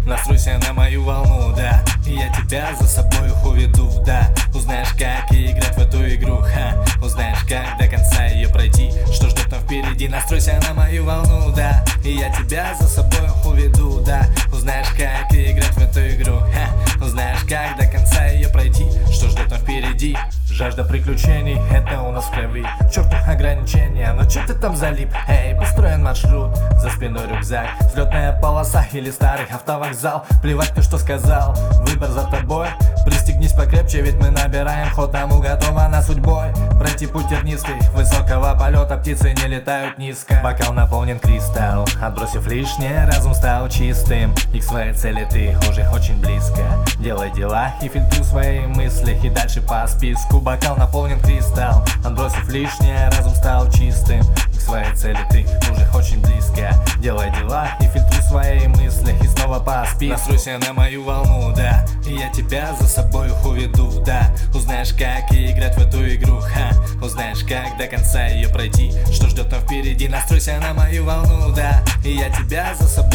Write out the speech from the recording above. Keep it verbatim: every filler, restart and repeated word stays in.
Настройся на мою волну, да, и я тебя за собой уведу, да. Узнаешь, как играть в эту игру, ха. Узнаешь, как до конца ее пройти, что ждет там впереди. Настройся на мою волну, да, и я тебя за собой уведу, да. Узнаешь, как играть в эту игру, ха. Узнаешь, как до конца ее пройти, что ждет там впереди. Жажда приключений, это у нас в крови. К черту ограничения, но чё ты там залип? Эй, построен маршрут, за спиной рюкзак, взлетная полоса или старый автовокзал. Плевать ты что сказал, выбор за тобой. Пристегнись покрепче, ведь мы набираем ход, нам уготована судьбой пройти путь тернистый, высокого полета птицы не летают низко. Бокал наполнен кристалл, отбросив лишнее, разум стал чистым, и к своей цели ты уже очень близко. Делай дела и фильтруй свои мысли, и дальше по списку. Бокал наполнен кристалл, отбросив лишнее, разум стал чистым, и к своей цели ты уже очень близко. Делай дела и фильтруй свои мысли, и снова по списку. Настройся на мою волну, да, и я тебя за собой уведу, да. Узнаешь, как играть в эту игру, ха. Узнаешь, как до конца ее пройти, что ждет там впереди. Настройся на мою волну, да, и я тебя за собой